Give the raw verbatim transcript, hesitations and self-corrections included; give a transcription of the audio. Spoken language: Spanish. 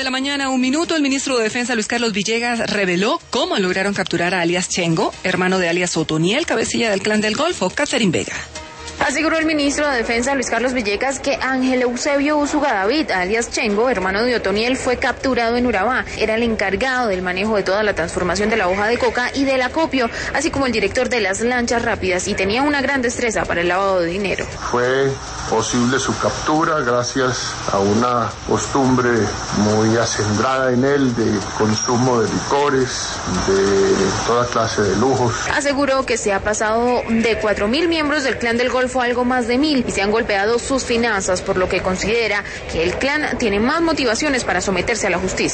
la mañana, un minuto. El ministro de Defensa, Luis Carlos Villegas, reveló cómo lograron capturar a alias Chengo, hermano de alias Otoniel, cabecilla del Clan del Golfo. Catherine Vega. Aseguró el ministro de Defensa, Luis Carlos Villegas, que Ángel Eusebio Úsuga David, alias Chengo, hermano de Otoniel, fue capturado en Urabá. Era el encargado del manejo de toda la transformación de la hoja de coca y del acopio, así como el director de las lanchas rápidas, y tenía una gran destreza para el lavado de dinero. Fue posible su captura gracias a una costumbre muy acendrada en él de consumo de licores, de toda clase de lujos. Aseguró que se ha pasado de cuatro mil miembros del Clan del Golfo a algo más de mil y se han golpeado sus finanzas, por lo que considera que el clan tiene más motivaciones para someterse a la justicia.